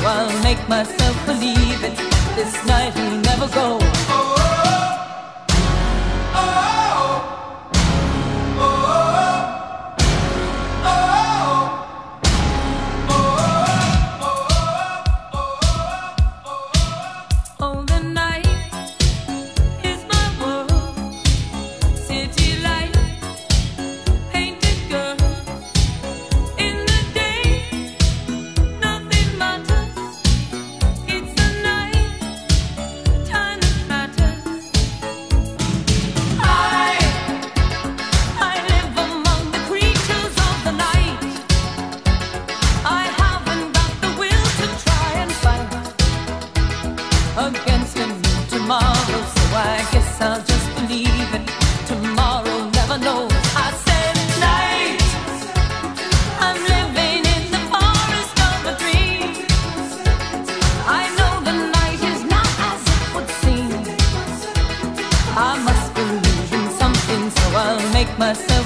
I'll make myself believe it. This night will never go. Against him tomorrow, so I guess I'll just believe it. Tomorrow never knows. I said night, I'm living in the forest of a dream. I know the night is not as it would seem. I must believe in something, so I'll make myself